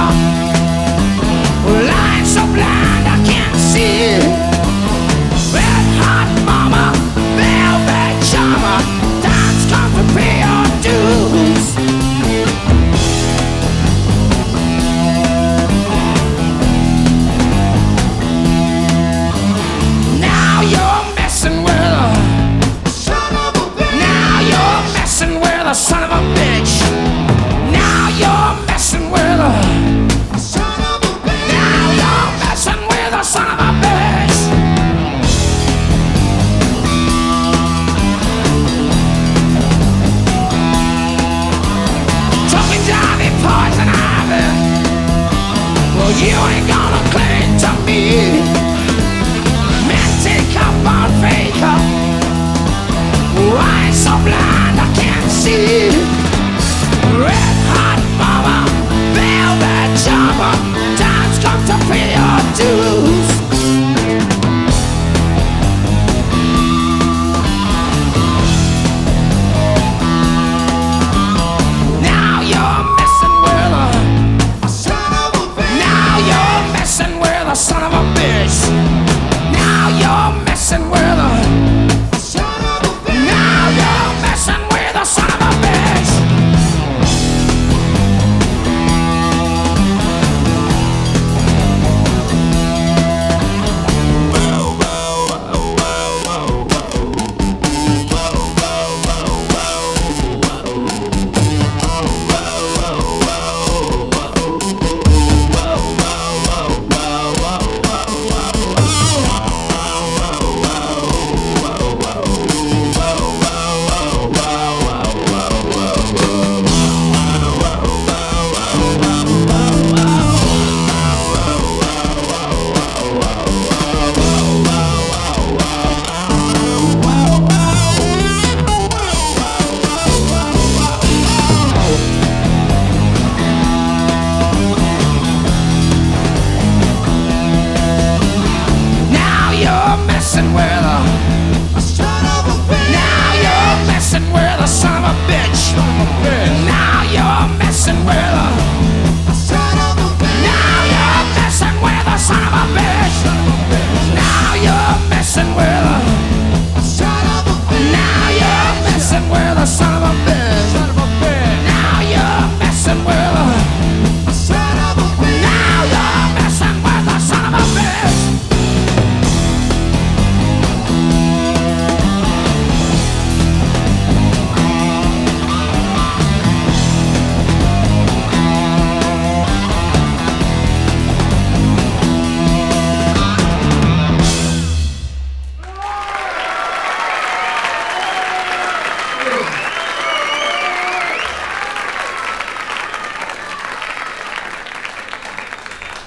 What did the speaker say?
Lying so blind I can't see. Red hot mama, velvet charmer, time's come to pay your dues. Now you're messing with a son of a bitch. Now you're messing with a son of a bitch. Now you're messing with a son of a bitch. Now you're messing with a son of a bitch. Talking Johnny poison ivy. Well, you ain't gonna cling to me. Man, take up on faker. Why so blind?